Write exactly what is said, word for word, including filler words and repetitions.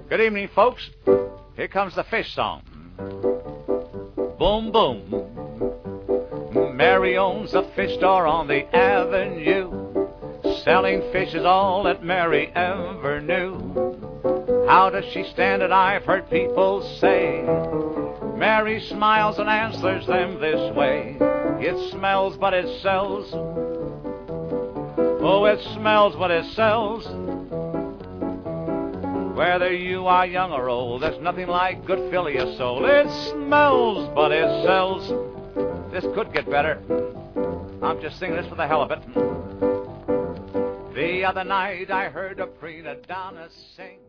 Good evening, folks. Here comes the fish song. Boom, boom. Mary owns a fish store on the avenue. Selling fish is all that Mary ever knew. How does she stand it? I've heard people say. Mary smiles and answers them this way. It smells, but it sells. Oh, it smells, but it sells. Whether you are young or old, there's nothing like good filial soul. It smells, but it sells. This could get better. I'm just singing this for the hell of it. The other night I heard a prima donna sing.